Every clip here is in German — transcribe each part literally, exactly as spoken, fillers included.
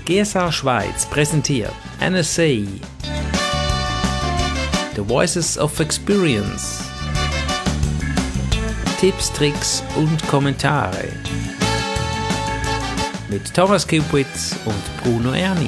G S A Schweiz präsentiert N S A The Voices of Experience. Tipps, Tricks und Kommentare mit Thomas Kipwitz und Bruno Erni.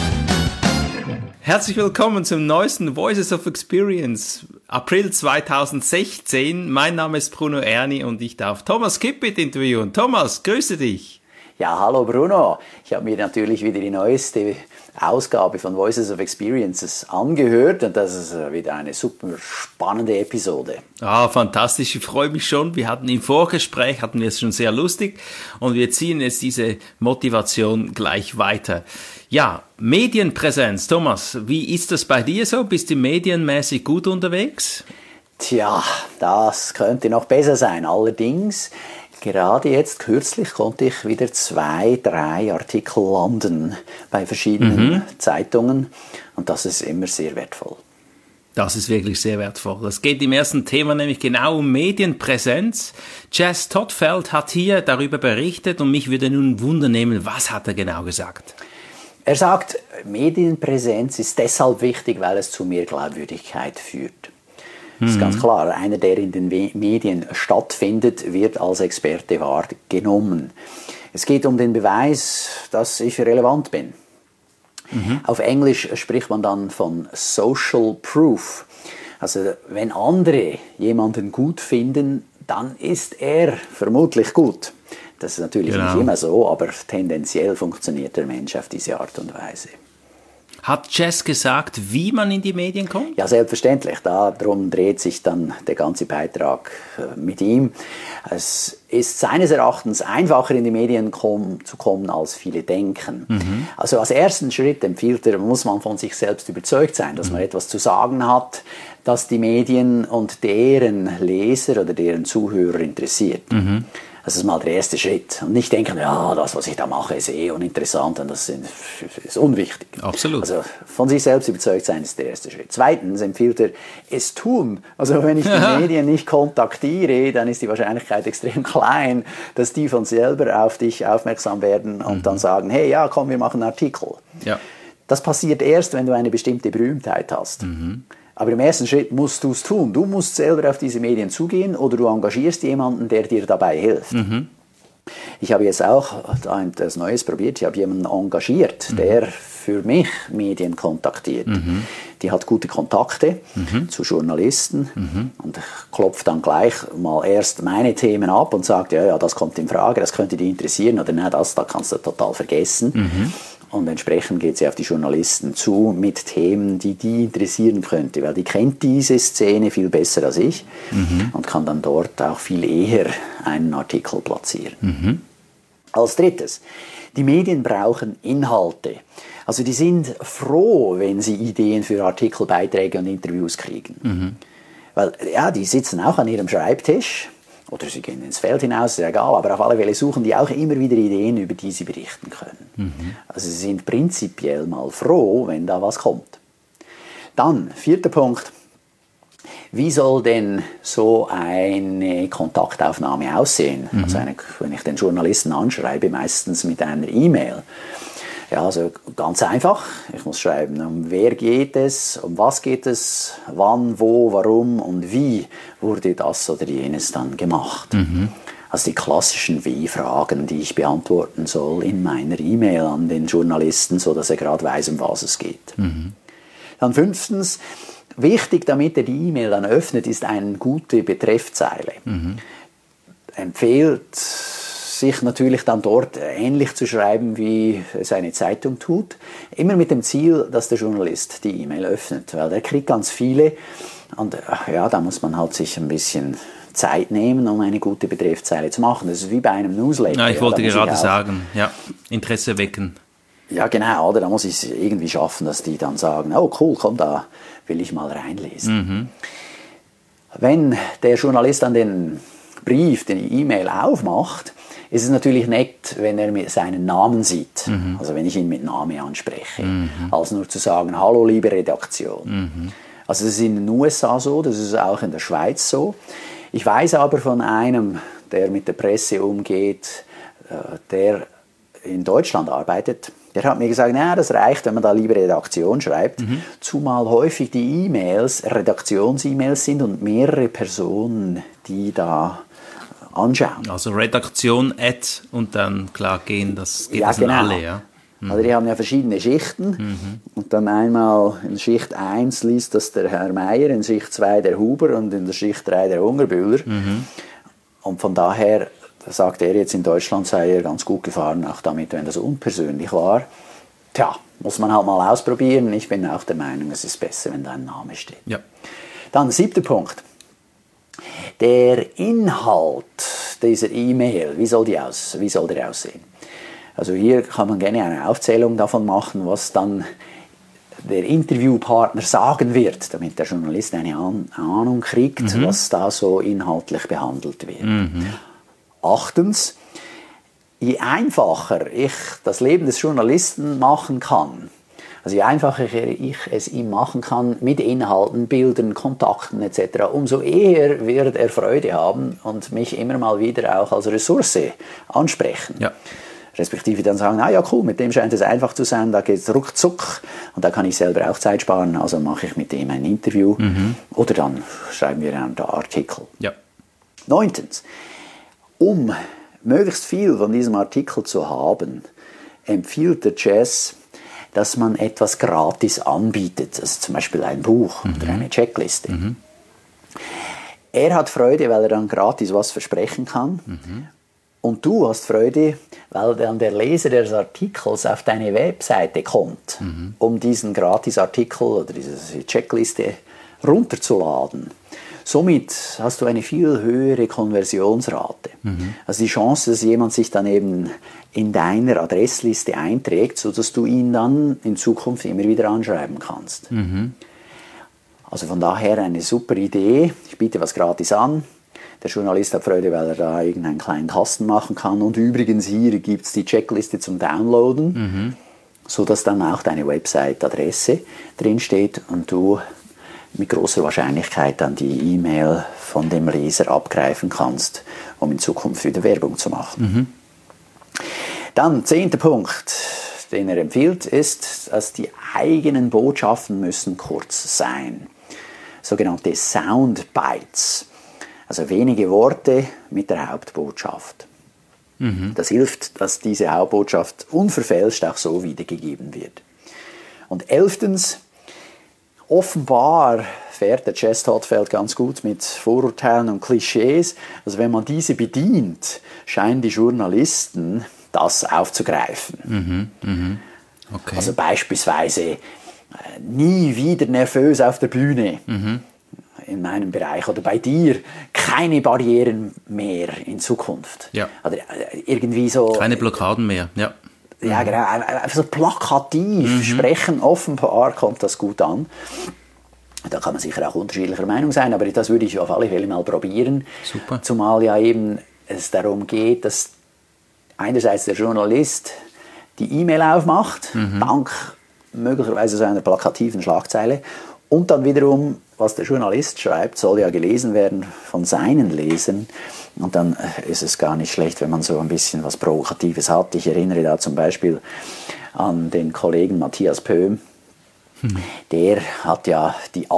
Herzlich willkommen zum neuesten Voices of Experience, April zweitausendsechzehn. Mein Name ist Bruno Erni und ich darf Thomas Kipwitz interviewen. Thomas, grüße dich. Ja, hallo Bruno. Ich habe mir natürlich wieder die neueste Ausgabe von Voices of Experiences angehört und das ist wieder eine super spannende Episode. Ah, fantastisch. Ich freue mich schon. Wir hatten im Vorgespräch, hatten wir es schon sehr lustig und wir ziehen jetzt diese Motivation gleich weiter. Ja, Medienpräsenz. Thomas, wie ist das bei dir so? Bist du medienmäßig gut unterwegs? Tja, das könnte noch besser sein. Allerdings, gerade jetzt kürzlich konnte ich wieder zwei, drei Artikel landen bei verschiedenen mhm. Zeitungen und das ist immer sehr wertvoll. Das ist wirklich sehr wertvoll. Das geht im ersten Thema nämlich genau um Medienpräsenz. Jess Todtfeld hat hier darüber berichtet und mich würde nun Wunder nehmen, was hat er genau gesagt? Er sagt, Medienpräsenz ist deshalb wichtig, weil es zu mehr Glaubwürdigkeit führt. Das ist ganz klar, einer, der in den Medien stattfindet, wird als Experte wahrgenommen. Es geht um den Beweis, dass ich relevant bin. Mhm. Auf Englisch spricht man dann von Social Proof. Also wenn andere jemanden gut finden, dann ist er vermutlich gut. Das ist natürlich genau. nicht immer so, aber tendenziell funktioniert der Mensch auf diese Art und Weise. Hat Jess gesagt, wie man in die Medien kommt? Ja, selbstverständlich. Darum dreht sich dann der ganze Beitrag mit ihm. Es ist seines Erachtens einfacher, in die Medien kommen, zu kommen, als viele denken. Mhm. Also als ersten Schritt empfiehlt er, muss man von sich selbst überzeugt sein, dass man mhm. etwas zu sagen hat, das die Medien und deren Leser oder deren Zuhörer interessiert. Mhm. Das ist mal der erste Schritt. Und nicht denken, ja, das, was ich da mache, ist eh uninteressant und das ist unwichtig. Absolut. Also von sich selbst überzeugt sein ist der erste Schritt. Zweitens empfiehlt er, es tun. Also wenn ich die Medien nicht kontaktiere, dann ist die Wahrscheinlichkeit extrem klein, dass die von selber auf dich aufmerksam werden und mhm. dann sagen, hey, ja, komm, wir machen einen Artikel. Ja. Das passiert erst, wenn du eine bestimmte Berühmtheit hast. Mhm. Aber im ersten Schritt musst du es tun. Du musst selber auf diese Medien zugehen oder du engagierst jemanden, der dir dabei hilft. Mhm. Ich habe jetzt auch etwas Neues probiert. Ich habe jemanden engagiert, mhm. der für mich Medien kontaktiert. Mhm. Die hat gute Kontakte mhm. zu Journalisten mhm. und klopft dann gleich mal erst meine Themen ab und sagt, ja, ja, das kommt in Frage, das könnte dich interessieren oder nein, das da kannst du total vergessen. Mhm. Und entsprechend geht sie auf die Journalisten zu mit Themen, die die interessieren könnte, weil die kennt diese Szene viel besser als ich mhm. und kann dann dort auch viel eher einen Artikel platzieren. Mhm. Als drittes, die Medien brauchen Inhalte. Also die sind froh, wenn sie Ideen für Artikel, Beiträge und Interviews kriegen. Mhm. Weil ja, die sitzen auch an ihrem Schreibtisch. Oder sie gehen ins Feld hinaus, ist egal, aber auf alle Fälle suchen die auch immer wieder Ideen, über die sie berichten können. Mhm. Also sie sind prinzipiell mal froh, wenn da was kommt. Dann, vierter Punkt, wie soll denn so eine Kontaktaufnahme aussehen? Mhm. Also eine, wenn ich den Journalisten anschreibe, meistens mit einer E-Mail. Ja, also ganz einfach. Ich muss schreiben, um wer geht es, um was geht es, wann, wo, warum und wie wurde das oder jenes dann gemacht. Mhm. Also die klassischen W-Fragen, die ich beantworten soll in meiner E-Mail an den Journalisten, sodass er gerade weiß, um was es geht. Mhm. Dann fünftens, wichtig, damit er die E-Mail dann öffnet, ist eine gute Betreffzeile. Mhm. Empfehlt sich natürlich dann dort ähnlich zu schreiben, wie es eine Zeitung tut. Immer mit dem Ziel, dass der Journalist die E-Mail öffnet, weil der kriegt ganz viele und ja, da muss man halt sich ein bisschen Zeit nehmen, um eine gute Betreffzeile zu machen. Das ist wie bei einem Newsletter. Ja, ich wollte ja, gerade ich sagen, ja, Interesse wecken. Ja, genau, oder? Da muss ich es irgendwie schaffen, dass die dann sagen, oh cool, komm, da will ich mal reinlesen. Mhm. Wenn der Journalist dann den Brief, den E-Mail aufmacht, ist es natürlich nett, wenn er seinen Namen sieht, mhm. also wenn ich ihn mit Namen anspreche, mhm. als nur zu sagen, hallo liebe Redaktion. Mhm. Also das ist in den U S A so, das ist auch in der Schweiz so. Ich weiß aber von einem, der mit der Presse umgeht, der in Deutschland arbeitet, Der hat mir gesagt, na, das reicht, wenn man da lieber Redaktion schreibt, mhm. zumal häufig die E-Mails Redaktions-E-Mails sind und mehrere Personen, die da anschauen. Also Redaktion, Ad und dann klar gehen, das geht ja, das genau. an alle, ja. Mhm. Also die haben ja verschiedene Schichten mhm. und dann einmal in Schicht eins liest das der Herr Meier, in Schicht zwei der Huber und in der Schicht drei der Hungerbühler. Mhm. Und von daher sagt er jetzt, in Deutschland sei er ganz gut gefahren, auch damit, wenn das unpersönlich war. Tja, muss man halt mal ausprobieren. Ich bin auch der Meinung, es ist besser, wenn da ein Name steht. Ja. Dann siebter Punkt. Der Inhalt dieser E-Mail, wie soll, die aus, wie soll der aussehen? Also hier kann man gerne eine Aufzählung davon machen, was dann der Interviewpartner sagen wird, damit der Journalist eine Ahnung kriegt, mhm. was da so inhaltlich behandelt wird. Mhm. Achtens, je einfacher ich das Leben des Journalisten machen kann, also je einfacher ich es ihm machen kann mit Inhalten, Bildern, Kontakten et cetera, umso eher wird er Freude haben und mich immer mal wieder auch als Ressource ansprechen. Ja. Respektive dann sagen, ah ja cool, mit dem scheint es einfach zu sein, da geht es ruckzuck und da kann ich selber auch Zeit sparen, also mache ich mit dem ein Interview mhm. oder dann schreiben wir einen Artikel. Ja. Neuntens, um möglichst viel von diesem Artikel zu haben, empfiehlt der Jazz, dass man etwas gratis anbietet, also zum Beispiel ein Buch mhm. oder eine Checkliste. Mhm. Er hat Freude, weil er dann gratis was versprechen kann. Mhm. Und du hast Freude, weil dann der Leser des Artikels auf deine Webseite kommt, mhm. um diesen Gratisartikel oder diese Checkliste runterzuladen. Somit hast du eine viel höhere Konversionsrate. Mhm. Also die Chance, dass jemand sich dann eben in deiner Adressliste einträgt, sodass du ihn dann in Zukunft immer wieder anschreiben kannst. Mhm. Also von daher eine super Idee. Ich biete was gratis an. Der Journalist hat Freude, weil er da irgendeinen kleinen Kasten machen kann. Und übrigens hier gibt es die Checkliste zum Downloaden, mhm. sodass dann auch deine Website-Adresse drinsteht und du mit großer Wahrscheinlichkeit dann die E-Mail von dem Leser abgreifen kannst, um in Zukunft wieder Werbung zu machen. Mhm. Dann, zehnter Punkt, den er empfiehlt, ist, dass die eigenen Botschaften müssen kurz sein. Sogenannte Soundbites. Also wenige Worte mit der Hauptbotschaft. Mhm. Das hilft, dass diese Hauptbotschaft unverfälscht auch so wiedergegeben wird. Und elftens, offenbar fährt der Jazz Todtfeld ganz gut mit Vorurteilen und Klischees. Also wenn man diese bedient, scheinen die Journalisten das aufzugreifen. Mhm, mhm. Okay. Also beispielsweise äh, nie wieder nervös auf der Bühne. Mhm. In meinem Bereich oder bei dir keine Barrieren mehr in Zukunft. Ja. Oder irgendwie so. Keine Blockaden mehr, ja. Ja, genau. Einfach so plakativ mhm. sprechen, offenbar kommt das gut an. Da kann man sicher auch unterschiedlicher Meinung sein, aber das würde ich auf alle Fälle mal probieren. Super. Zumal ja eben es darum geht, dass einerseits der Journalist die E-Mail aufmacht, mhm. dank möglicherweise so einer plakativen Schlagzeile, und dann wiederum, was der Journalist schreibt, soll ja gelesen werden von seinen Lesern. Und dann ist es gar nicht schlecht, wenn man so ein bisschen was Provokatives hat. Ich erinnere da zum Beispiel an den Kollegen Matthias Pöhm. Mhm. Der hat ja die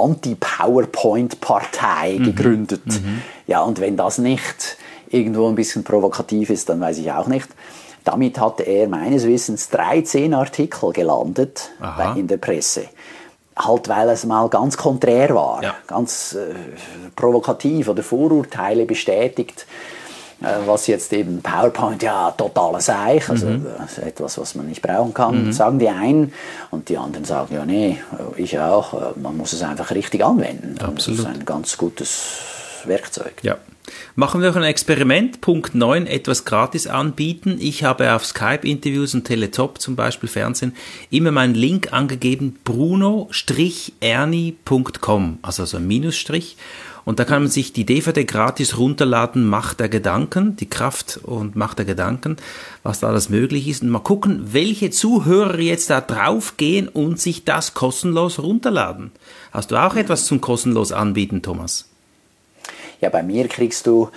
Anti-PowerPoint-Partei mhm. gegründet. Mhm. Ja, und wenn das nicht irgendwo ein bisschen provokativ ist, dann weiß ich auch nicht. Damit hatte er meines Wissens dreizehn Artikel gelandet Aha. in der Presse. Halt, weil es mal ganz konträr war, ja. ganz äh, provokativ oder Vorurteile bestätigt, äh, was jetzt eben PowerPoint, ja, totaler Seich, also mhm. äh, etwas, was man nicht brauchen kann, mhm. sagen die einen und die anderen sagen, ja, nee, ich auch, äh, man muss es einfach richtig anwenden. Absolut. Das ist ein ganz gutes Werkzeug. Ja. Machen wir noch ein Experiment. Punkt neun, etwas gratis anbieten. Ich habe auf Skype-Interviews und Teletop, zum Beispiel Fernsehen, immer meinen Link angegeben, bruno erni punkt com, also so ein Minusstrich. Und da kann man sich die D V D gratis runterladen, Macht der Gedanken, die Kraft und Macht der Gedanken, was da alles möglich ist. Und mal gucken, welche Zuhörer jetzt da drauf gehen und sich das kostenlos runterladen. Hast du auch etwas zum kostenlos anbieten, Thomas? Ja, bei mir kriegst du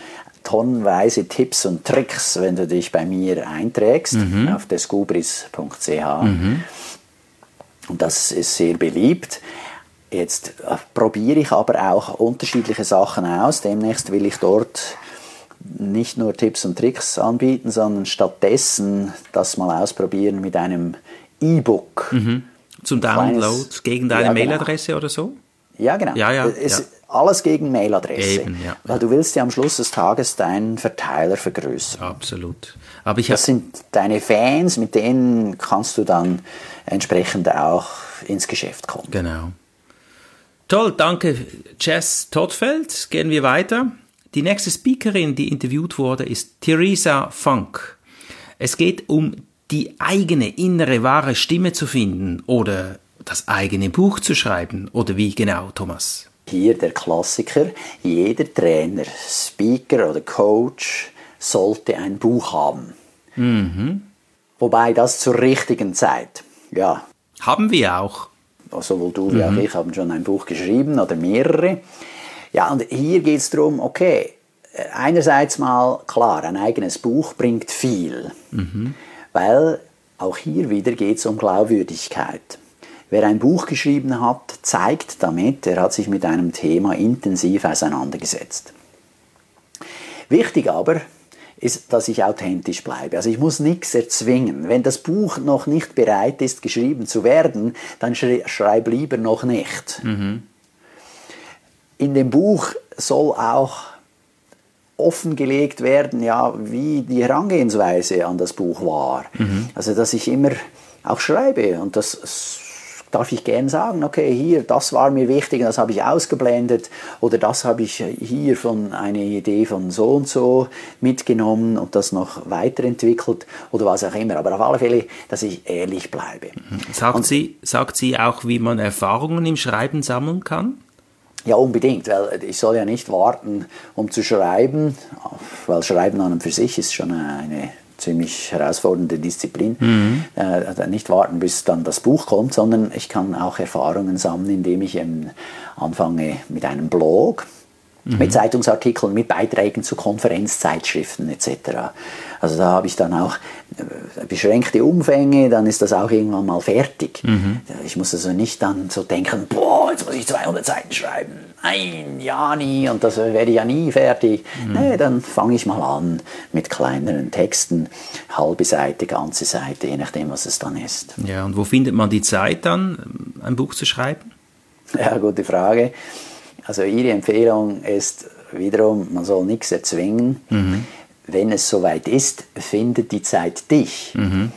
tonnenweise Tipps und Tricks, wenn du dich bei mir einträgst, mhm. auf descubris punkt c h. Mhm. Und das ist sehr beliebt. Jetzt äh, probiere ich aber auch unterschiedliche Sachen aus. Demnächst will ich dort nicht nur Tipps und Tricks anbieten, sondern stattdessen das mal ausprobieren mit einem E-Book. Mhm. Zum Download Kleines, gegen deine ja, Mailadresse genau. oder so? Ja, genau. Ja, ja, es, ja. Alles gegen Mailadresse. Eben, ja. Weil du willst ja am Schluss des Tages deinen Verteiler vergrößern. Absolut. Aber ich das sind deine Fans, mit denen kannst du dann entsprechend auch ins Geschäft kommen. Genau. Toll, danke Jess Todtfeld. Gehen wir weiter. Die nächste Speakerin, die interviewt wurde, ist Theresa Funk. Es geht um die eigene innere wahre Stimme zu finden oder das eigene Buch zu schreiben. Oder wie genau, Thomas? Hier der Klassiker. Jeder Trainer, Speaker oder Coach sollte ein Buch haben. Mhm. Wobei das zur richtigen Zeit. Ja. Haben wir auch. Sowohl du wie mhm. auch ich haben schon ein Buch geschrieben oder mehrere. Ja, und hier geht es darum, okay, einerseits mal, klar, ein eigenes Buch bringt viel. Mhm. Weil auch hier wieder geht es um Glaubwürdigkeit. Wer ein Buch geschrieben hat, zeigt damit, er hat sich mit einem Thema intensiv auseinandergesetzt. Wichtig aber ist, dass ich authentisch bleibe. Also ich muss nichts erzwingen. Wenn das Buch noch nicht bereit ist, geschrieben zu werden, dann schreib lieber noch nicht. Mhm. In dem Buch soll auch offengelegt werden, ja, wie die Herangehensweise an das Buch war. Mhm. Also dass ich immer auch schreibe und das darf ich gern sagen, okay, hier, das war mir wichtig, das habe ich ausgeblendet oder das habe ich hier von einer Idee von so und so mitgenommen und das noch weiterentwickelt oder was auch immer. Aber auf alle Fälle, dass ich ehrlich bleibe. Sagt, und, sie, sagt sie auch, wie man Erfahrungen im Schreiben sammeln kann? Ja, unbedingt, weil ich soll ja nicht warten, um zu schreiben, weil Schreiben an und für sich ist schon eine ziemlich herausfordernde Disziplin. Mhm. Äh, nicht warten, bis dann das Buch kommt, sondern ich kann auch Erfahrungen sammeln, indem ich ähm, anfange mit einem Blog, mhm. mit Zeitungsartikeln, mit Beiträgen zu Konferenzzeitschriften et cetera. Also da habe ich dann auch äh, beschränkte Umfänge, dann ist das auch irgendwann mal fertig. Mhm. Ich muss also nicht dann so denken, boah, jetzt muss ich zweihundert Seiten schreiben. Nein, ja nie, und das werde ich ja nie fertig. Mhm. Nee, dann fange ich mal an mit kleineren Texten, halbe Seite, ganze Seite, je nachdem, was es dann ist. Ja, und wo findet man die Zeit dann, ein Buch zu schreiben? Ja, gute Frage. Also Ihre Empfehlung ist wiederum, man soll nichts erzwingen. Mhm. Wenn es soweit ist, findet die Zeit dich. Mhm.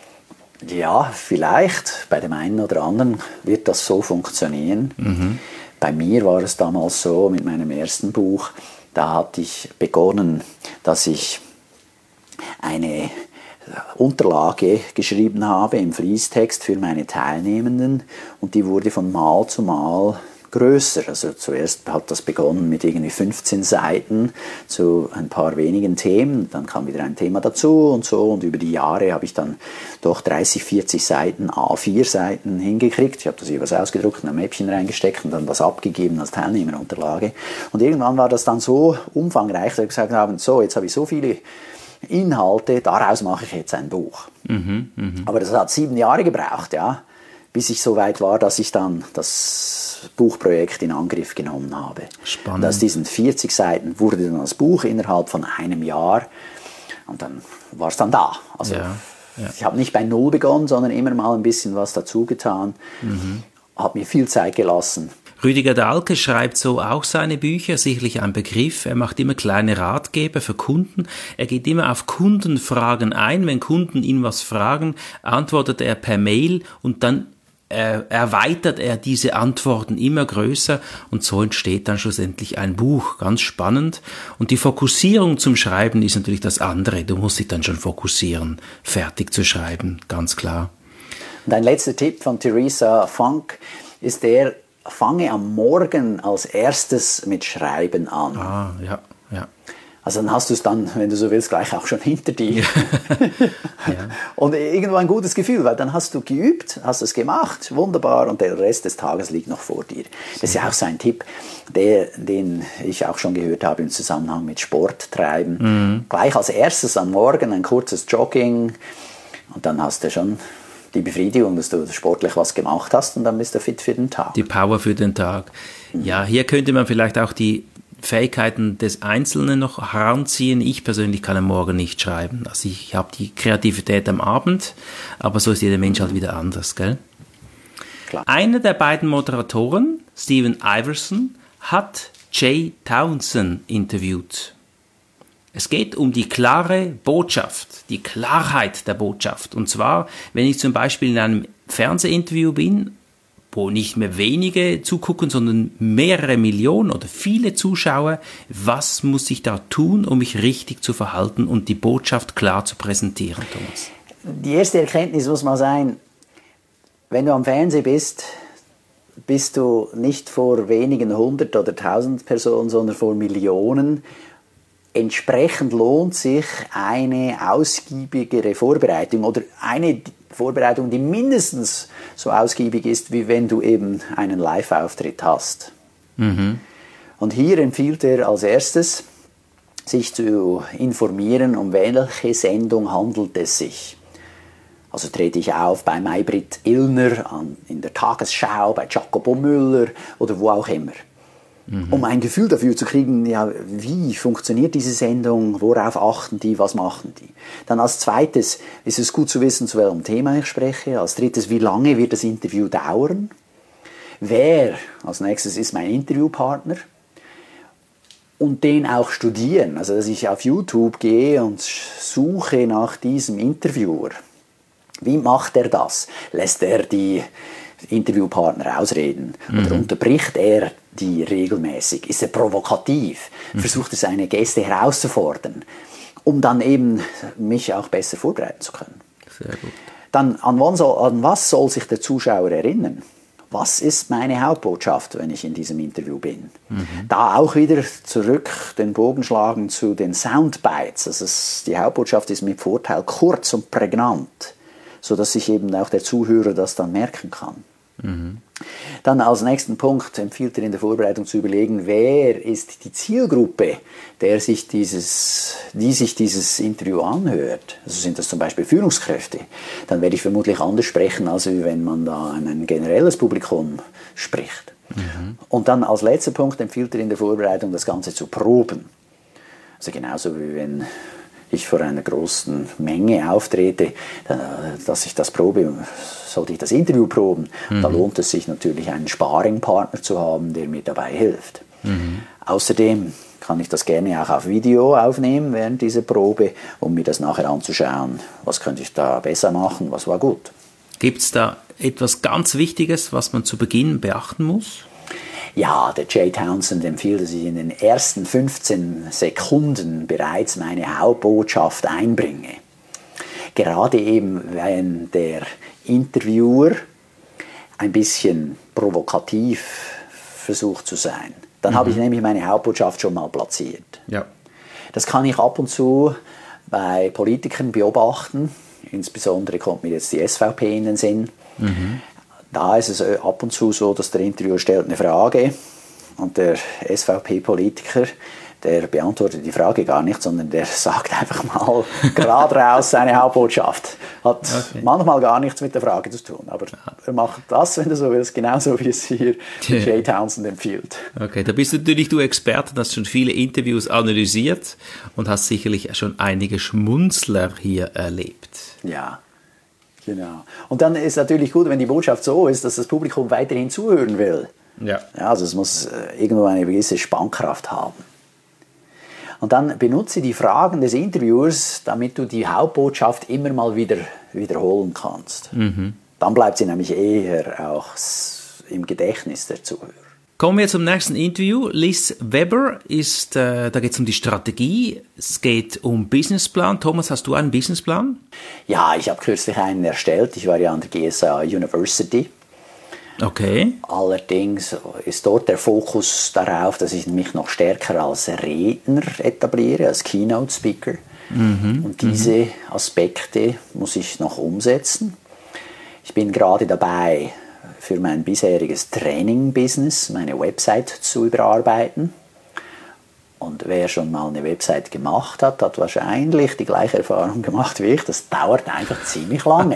Ja, vielleicht, bei dem einen oder anderen wird das so funktionieren. Mhm. Bei mir war es damals so, mit meinem ersten Buch, da hatte ich begonnen, dass ich eine Unterlage geschrieben habe im Fließtext für meine Teilnehmenden und die wurde von Mal zu Mal größer. Also zuerst hat das begonnen mit irgendwie fünfzehn Seiten zu ein paar wenigen Themen, dann kam wieder ein Thema dazu und so und über die Jahre habe ich dann doch dreißig, vierzig Seiten, A vier Seiten hingekriegt. Ich habe das jeweils ausgedruckt, in ein Mäppchen reingesteckt und dann das abgegeben als Teilnehmerunterlage. Und irgendwann war das dann so umfangreich, dass ich gesagt habe, so, jetzt habe ich so viele Inhalte, daraus mache ich jetzt ein Buch. Mhm, mh. Aber das hat sieben Jahre gebraucht, ja, bis ich so weit war, dass ich dann das Buchprojekt in Angriff genommen habe. Spannend. Und aus diesen vierzig Seiten wurde dann das Buch innerhalb von einem Jahr und dann war es dann da. Also ja, ja. Ich habe nicht bei Null begonnen, sondern immer mal ein bisschen was dazu getan, mhm. habe mir viel Zeit gelassen. Rüdiger Dahlke schreibt so auch seine Bücher, sicherlich ein Begriff. Er macht immer kleine Ratgeber für Kunden. Er geht immer auf Kundenfragen ein. Wenn Kunden ihn was fragen, antwortet er per Mail und dann äh, erweitert er diese Antworten immer größer und so entsteht dann schlussendlich ein Buch. Ganz spannend. Und die Fokussierung zum Schreiben ist natürlich das andere. Du musst dich dann schon fokussieren, fertig zu schreiben, ganz klar. Und ein letzter Tipp von Theresa Funk ist der, fange am Morgen als erstes mit Schreiben an. Ah, ja, ja. Also dann hast du es dann, wenn du so willst, gleich auch schon hinter dir. Ja. Und irgendwo ein gutes Gefühl, weil dann hast du geübt, hast es gemacht, wunderbar, und der Rest des Tages liegt noch vor dir. Das ist ja auch so ein Tipp, der, den ich auch schon gehört habe im Zusammenhang mit Sport treiben. Mhm. Gleich als erstes am Morgen ein kurzes Jogging und dann hast du schon die Befriedigung, dass du sportlich was gemacht hast und dann bist du fit für den Tag. Die Power für den Tag. Ja, hier könnte man vielleicht auch die Fähigkeiten des Einzelnen noch heranziehen. Ich persönlich kann am Morgen nicht schreiben. Also ich habe die Kreativität am Abend, aber so ist jeder Mensch halt wieder anders, gell? Klar. Einer der beiden Moderatoren, Stephen Iverson, hat Jay Townsend interviewt. Es geht um die klare Botschaft, die Klarheit der Botschaft. Und zwar, wenn ich zum Beispiel in einem Fernsehinterview bin, wo nicht mehr wenige zugucken, sondern mehrere Millionen oder viele Zuschauer, was muss ich da tun, um mich richtig zu verhalten und die Botschaft klar zu präsentieren, Thomas? Die erste Erkenntnis muss mal sein, wenn du am Fernsehen bist, bist du nicht vor wenigen hundert oder tausend Personen, sondern vor Millionen. Entsprechend lohnt sich eine ausgiebigere Vorbereitung oder eine Vorbereitung, die mindestens so ausgiebig ist, wie wenn du eben einen Live-Auftritt hast. Mhm. Und hier empfiehlt er als erstes, sich zu informieren, um welche Sendung handelt es sich. Also trete ich auf bei Maybrit Illner, an, in der Tagesschau, bei Jacobo Müller oder wo auch immer. Mhm. Um ein Gefühl dafür zu kriegen, ja, wie funktioniert diese Sendung, worauf achten die, was machen die. Dann als zweites ist es gut zu wissen, zu welchem Thema ich spreche. Als drittes, wie lange wird das Interview dauern. Wer als nächstes ist mein Interviewpartner. Und den auch studieren. Also dass ich auf YouTube gehe und suche nach diesem Interviewer. Wie macht er das? Lässt er die Interviewpartner ausreden? Mhm. Oder unterbricht er die regelmäßig? Ist er provokativ? Mhm. Versucht er seine Gäste herauszufordern, um dann eben mich auch besser vorbereiten zu können? Sehr gut. Dann, an, wann soll, an was soll sich der Zuschauer erinnern? Was ist meine Hauptbotschaft, wenn ich in diesem Interview bin? Mhm. Da auch wieder zurück den Bogen schlagen zu den Soundbites. Also es, die Hauptbotschaft ist mit Vorteil kurz und prägnant, sodass sich eben auch der Zuhörer das dann merken kann. Mhm. Dann als nächsten Punkt empfiehlt er in der Vorbereitung zu überlegen, wer ist die Zielgruppe, der sich dieses, die sich dieses Interview anhört. Also sind das zum Beispiel Führungskräfte. Dann werde ich vermutlich anders sprechen, als wenn man da an ein generelles Publikum spricht. Mhm. Und dann als letzter Punkt empfiehlt er in der Vorbereitung, das Ganze zu proben. Also genauso wie wenn ich vor einer großen Menge auftrete, dass ich das probe, sollte ich das Interview proben. Mhm. Da lohnt es sich natürlich, einen Sparringpartner zu haben, der mir dabei hilft. Mhm. Außerdem kann ich das gerne auch auf Video aufnehmen während dieser Probe, um mir das nachher anzuschauen. Was könnte ich da besser machen, was war gut. Gibt es da etwas ganz Wichtiges, was man zu Beginn beachten muss? Ja, der Jay Townsend empfiehlt, dass ich in den ersten fünfzehn Sekunden bereits meine Hauptbotschaft einbringe. Gerade eben, wenn der Interviewer ein bisschen provokativ versucht zu sein. Dann mhm. habe ich nämlich meine Hauptbotschaft schon mal platziert. Ja. Das kann ich ab und zu bei Politikern beobachten. Insbesondere kommt mir jetzt die S V P in den Sinn. Mhm. Da ist es ab und zu so, dass der Interviewer stellt eine Frage und der S V P-Politiker, der beantwortet die Frage gar nicht, sondern der sagt einfach mal gerade raus seine Hauptbotschaft. Hat okay. manchmal gar nichts mit der Frage zu tun, aber er macht das, wenn du so willst, genauso wie es hier yeah. Jay Townsend empfiehlt. Okay, da bist natürlich du Experte, hast schon viele Interviews analysiert und hast sicherlich schon einige Schmunzler hier erlebt. Ja. Genau. Und dann ist natürlich gut, wenn die Botschaft so ist, dass das Publikum weiterhin zuhören will. Ja. Ja, also es muss irgendwo eine gewisse Spannkraft haben. Und dann benutze die Fragen des Interviewers, damit du die Hauptbotschaft immer mal wieder wiederholen kannst. Mhm. Dann bleibt sie nämlich eher auch im Gedächtnis der Zuhörer. Kommen wir zum nächsten Interview. Liz Weber ist, äh, da geht es um die Strategie, es geht um Businessplan. Thomas, hast du einen Businessplan? Ja, ich habe kürzlich einen erstellt. Ich war ja an der G S A University Okay. Allerdings ist dort der Fokus darauf, dass ich mich noch stärker als Redner etabliere, als Keynote-Speaker. Mhm. Und diese Aspekte muss ich noch umsetzen. Ich bin gerade dabei, für mein bisheriges Training-Business meine Website zu überarbeiten. Und wer schon mal eine Website gemacht hat, hat wahrscheinlich die gleiche Erfahrung gemacht wie ich. Das dauert einfach ziemlich lange.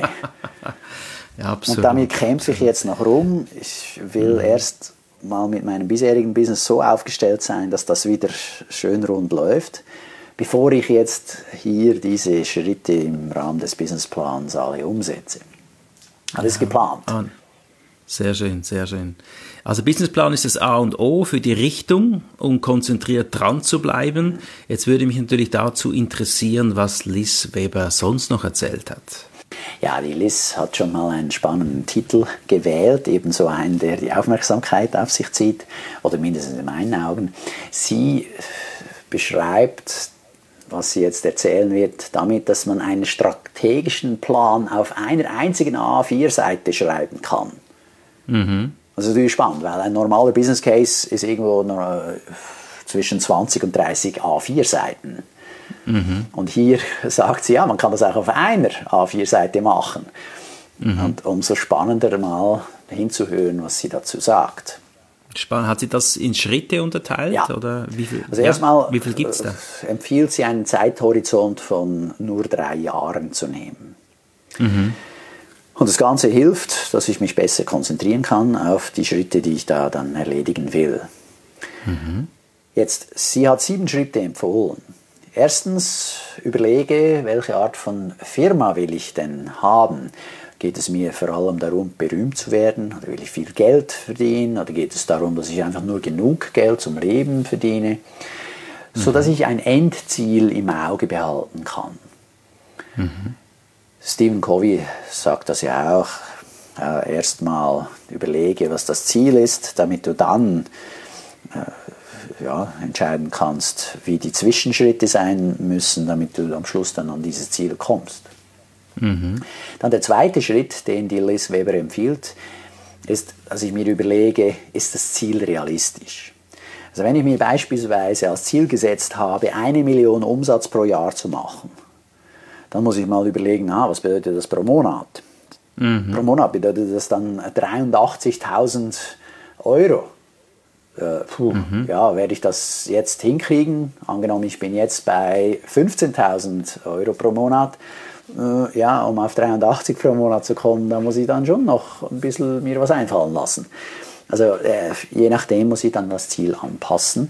Ja, absolut. Und damit kämpfe ich jetzt noch rum. Ich will mhm. erst mal mit meinem bisherigen Business so aufgestellt sein, dass das wieder schön rund läuft, bevor ich jetzt hier diese Schritte im Rahmen des Businessplans alle umsetze. Alles ja. geplant. Ah, sehr schön, sehr schön. Also Businessplan ist das A und O für die Richtung, um konzentriert dran zu bleiben. Jetzt würde mich natürlich dazu interessieren, was Liz Weber sonst noch erzählt hat. Ja, die Liz hat schon mal einen spannenden Titel gewählt, ebenso einen, der die Aufmerksamkeit auf sich zieht, oder mindestens in meinen Augen. Sie beschreibt, was sie jetzt erzählen wird, damit, dass man einen strategischen Plan auf einer einzigen A vier Seite schreiben kann. Mhm. Das ist natürlich spannend, weil ein normaler Business Case ist irgendwo noch zwischen zwanzig und dreißig A vier Seiten. Mhm. Und hier sagt sie, ja, man kann das auch auf einer A vier Seite machen. Mhm. Und umso spannender mal hinzuhören, was sie dazu sagt. Spannend. Hat sie das in Schritte unterteilt? Ja. Oder wie viel, also erstmal ja, wie viel gibt's da? Empfiehlt sie einen Zeithorizont von nur drei Jahren zu nehmen. Mhm. Und das Ganze hilft, dass ich mich besser konzentrieren kann auf die Schritte, die ich da dann erledigen will. Mhm. Jetzt, sie hat sieben Schritte empfohlen. Erstens, überlege, welche Art von Firma will ich denn haben? Geht es mir vor allem darum, berühmt zu werden? Oder will ich viel Geld verdienen? Oder geht es darum, dass ich einfach nur genug Geld zum Leben verdiene? Mhm. Sodass ich ein Endziel im Auge behalten kann. Mhm. Stephen Covey sagt das ja auch. Äh, Erstmal überlege, was das Ziel ist, damit du dann äh, ja, entscheiden kannst, wie die Zwischenschritte sein müssen, damit du am Schluss dann an dieses Ziel kommst. Mhm. Dann der zweite Schritt, den die Liz Weber empfiehlt, ist, dass ich mir überlege, ist das Ziel realistisch? Also wenn ich mir beispielsweise als Ziel gesetzt habe, eine Million Umsatz pro Jahr zu machen, dann muss ich mal überlegen, ah, was bedeutet das pro Monat? Mhm. Pro Monat bedeutet das dann dreiundachtzigtausend Euro. Äh, puh, mhm. Ja, werde ich das jetzt hinkriegen? Angenommen, ich bin jetzt bei fünfzehntausend Euro pro Monat. Äh, ja, um auf dreiundachtzig pro Monat zu kommen, da muss ich dann schon noch ein bisschen mir was einfallen lassen. Also äh, je nachdem muss ich dann das Ziel anpassen,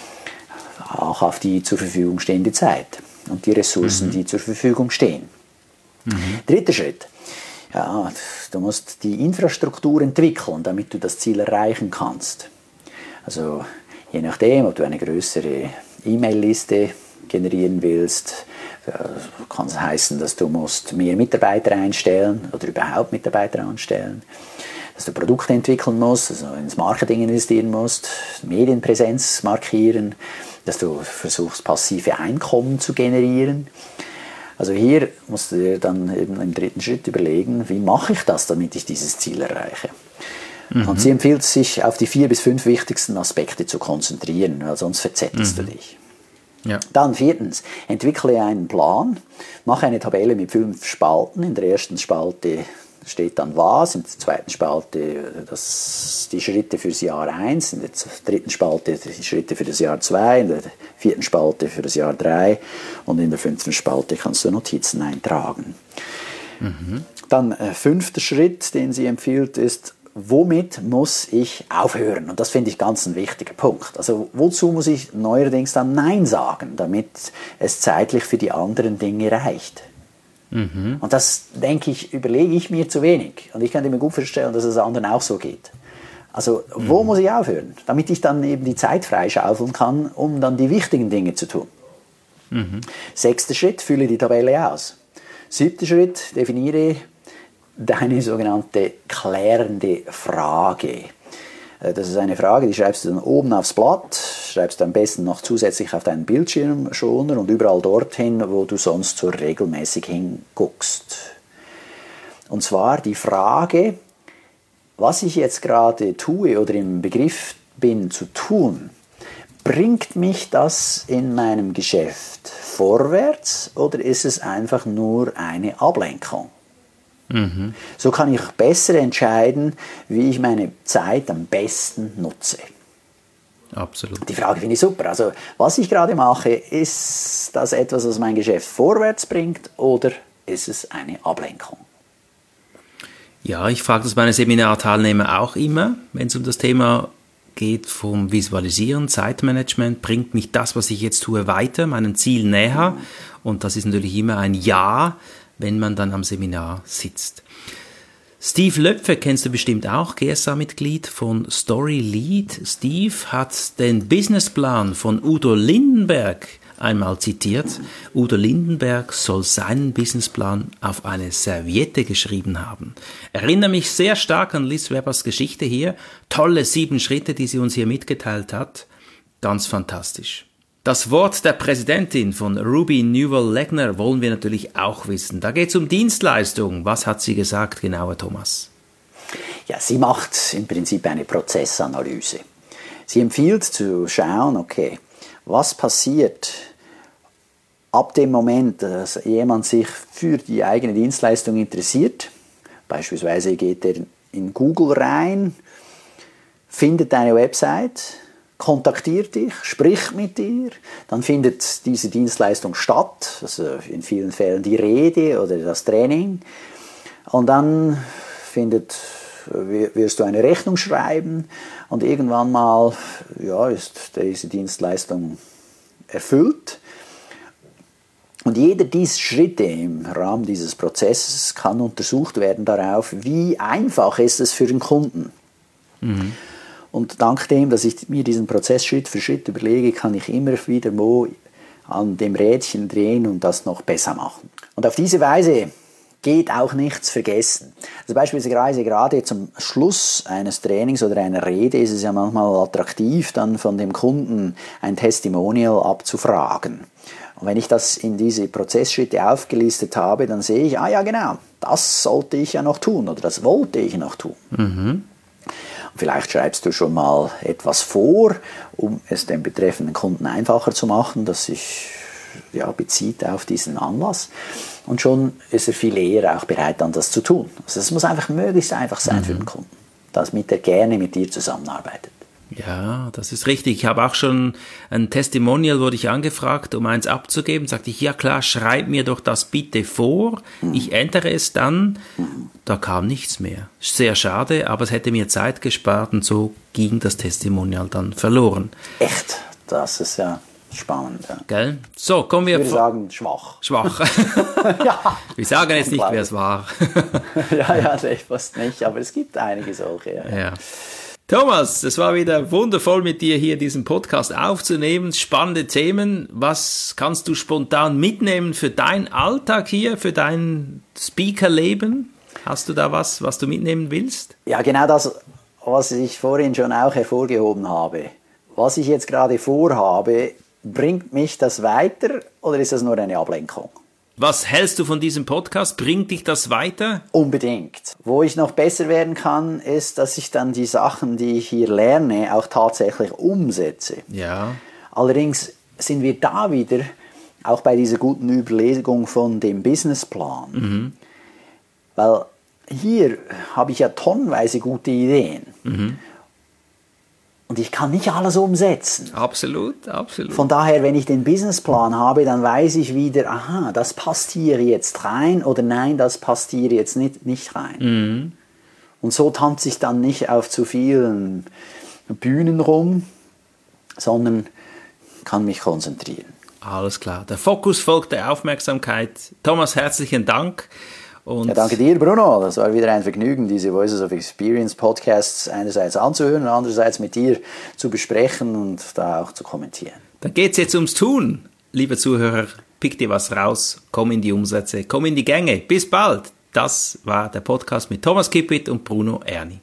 auch auf die zur Verfügung stehende Zeit und die Ressourcen, mhm. die zur Verfügung stehen. Mhm. Dritter Schritt. Ja, du musst die Infrastruktur entwickeln, damit du das Ziel erreichen kannst. Also je nachdem, ob du eine größere E-Mail-Liste generieren willst, kann es heißen, dass du musst mehr Mitarbeiter einstellen oder überhaupt Mitarbeiter anstellen, dass du Produkte entwickeln musst, also ins Marketing investieren musst, Medienpräsenz markieren, dass du versuchst, passive Einkommen zu generieren. Also hier musst du dir dann eben im dritten Schritt überlegen, wie mache ich das, damit ich dieses Ziel erreiche. Mhm. Und sie empfiehlt sich, auf die vier bis fünf wichtigsten Aspekte zu konzentrieren, weil sonst verzettelst mhm. du dich. Ja. Dann viertens, entwickle einen Plan, mache eine Tabelle mit fünf Spalten. In der ersten Spalte steht dann was, in der zweiten Spalte das, die Schritte fürs Jahr eins, in der dritten Spalte die Schritte für das Jahr zwei, in der vierten Spalte für das Jahr drei und in der fünften Spalte kannst du Notizen eintragen. Mhm. Dann äh, fünfter Schritt, den sie empfiehlt, ist, womit muss ich aufhören? Und das finde ich ganz ein wichtiger Punkt. Also wozu muss ich neuerdings dann Nein sagen, damit es zeitlich für die anderen Dinge reicht? Mhm. Und das, denke ich, überlege ich mir zu wenig. Und ich kann mir gut vorstellen, dass es anderen auch so geht. Also wo mhm. muss ich aufhören, damit ich dann eben die Zeit freischaufeln kann, um dann die wichtigen Dinge zu tun? Mhm. Sechster Schritt, fülle die Tabelle aus. Siebter Schritt, definiere deine sogenannte klärende Frage. Das ist eine Frage, die schreibst du dann oben aufs Blatt, schreibst du am besten noch zusätzlich auf deinen Bildschirmschoner und überall dorthin, wo du sonst so regelmäßig hinguckst. Und zwar die Frage, was ich jetzt gerade tue oder im Begriff bin zu tun, bringt mich das in meinem Geschäft vorwärts oder ist es einfach nur eine Ablenkung? Mhm. So kann ich besser entscheiden, wie ich meine Zeit am besten nutze. Absolut. Die Frage finde ich super. Also, was ich gerade mache, ist das etwas, was mein Geschäft vorwärts bringt oder ist es eine Ablenkung? Ja, ich frage das meine Seminarteilnehmer auch immer, wenn es um das Thema geht vom Visualisieren, Zeitmanagement, bringt mich das, was ich jetzt tue, weiter, meinem Ziel näher. Mhm. Und das ist natürlich immer ein Ja, wenn man dann am Seminar sitzt. Steve Löpfe kennst du bestimmt auch, G S A-Mitglied von Story Lead. Steve hat den Businessplan von Udo Lindenberg einmal zitiert. Udo Lindenberg soll seinen Businessplan auf eine Serviette geschrieben haben. Erinnere mich sehr stark an Liz Webbers Geschichte hier. Tolle sieben Schritte, die sie uns hier mitgeteilt hat. Ganz fantastisch. Das Wort der Präsidentin von Ruby Newell-Legner wollen wir natürlich auch wissen. Da geht es um Dienstleistung. Was hat sie gesagt, genau, Thomas? Ja, sie macht im Prinzip eine Prozessanalyse. Sie empfiehlt zu schauen, okay, was passiert ab dem Moment, dass jemand sich für die eigene Dienstleistung interessiert. Beispielsweise geht er in Google rein, findet eine Website, kontaktiert dich, spricht mit dir, dann findet diese Dienstleistung statt, also in vielen Fällen die Rede oder das Training, und dann findet, wirst du eine Rechnung schreiben und irgendwann mal ja, ist diese Dienstleistung erfüllt. Und jeder dieser Schritte im Rahmen dieses Prozesses kann untersucht werden darauf, wie einfach ist es für den Kunden. Mhm. Und dank dem, dass ich mir diesen Prozess Schritt für Schritt überlege, kann ich immer wieder wo an dem Rädchen drehen und das noch besser machen. Und auf diese Weise geht auch nichts vergessen. Also beispielsweise gerade zum Schluss eines Trainings oder einer Rede ist es ja manchmal attraktiv, dann von dem Kunden ein Testimonial abzufragen. Und wenn ich das in diese Prozessschritte aufgelistet habe, dann sehe ich, ah ja genau, das sollte ich ja noch tun oder das wollte ich noch tun. Mhm. Vielleicht schreibst du schon mal etwas vor, um es dem betreffenden Kunden einfacher zu machen, das sich ja, bezieht auf diesen Anlass. Und schon ist er viel eher auch bereit, dann das zu tun. Also es muss einfach möglichst einfach sein mhm. für den Kunden, damit er gerne mit dir zusammenarbeitet. Ja, das ist richtig. Ich habe auch schon ein Testimonial, wurde ich angefragt, um eins abzugeben. Sagte ich, ja klar, schreib mir doch das bitte vor. Mhm. Ich ändere es dann. Mhm. Da kam nichts mehr. Sehr schade, aber es hätte mir Zeit gespart und so ging das Testimonial dann verloren. Echt? Das ist ja spannend. Ja. Gell? So, kommen wir... Ich würde sagen, schwach. Schwach. Ja. Wir sagen jetzt nicht, wer es war. ja, ja, fast nicht, aber es gibt einige solche. Ja. ja. Thomas, es war wieder wundervoll mit dir hier diesen Podcast aufzunehmen. Spannende Themen. Was kannst du spontan mitnehmen für deinen Alltag hier, für dein Speakerleben? Hast du da was, was du mitnehmen willst? Ja, genau das, was ich vorhin schon auch hervorgehoben habe. Was ich jetzt gerade vorhabe, bringt mich das weiter oder ist das nur eine Ablenkung? Was hältst du von diesem Podcast? Bringt dich das weiter? Unbedingt. Wo ich noch besser werden kann, ist, dass ich dann die Sachen, die ich hier lerne, auch tatsächlich umsetze. Ja. Allerdings sind wir da wieder, auch bei dieser guten Überlegung von dem Businessplan. Mhm. Weil hier habe ich ja tonnenweise gute Ideen. Mhm. Und ich kann nicht alles umsetzen. Absolut, absolut. Von daher, wenn ich den Businessplan habe, dann weiß ich wieder, aha, das passt hier jetzt rein oder nein, das passt hier jetzt nicht, nicht rein. Mhm. Und so tanze ich dann nicht auf zu vielen Bühnen rum, sondern kann mich konzentrieren. Alles klar. Der Fokus folgt der Aufmerksamkeit. Thomas, herzlichen Dank. Und ja, danke dir, Bruno. Das war wieder ein Vergnügen, diese Voices of Experience Podcasts einerseits anzuhören und andererseits mit dir zu besprechen und da auch zu kommentieren. Dann geht's jetzt ums Tun. Lieber Zuhörer, pick dir was raus, komm in die Umsätze, komm in die Gänge. Bis bald. Das war der Podcast mit Thomas Kippit und Bruno Erni.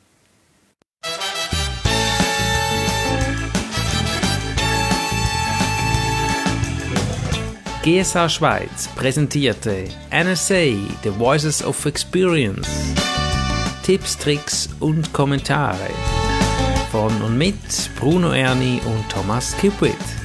G S A Schweiz präsentierte N S A, The Voices of Experience. Tipps, Tricks und Kommentare. Von und mit Bruno Erni und Thomas Kipwith.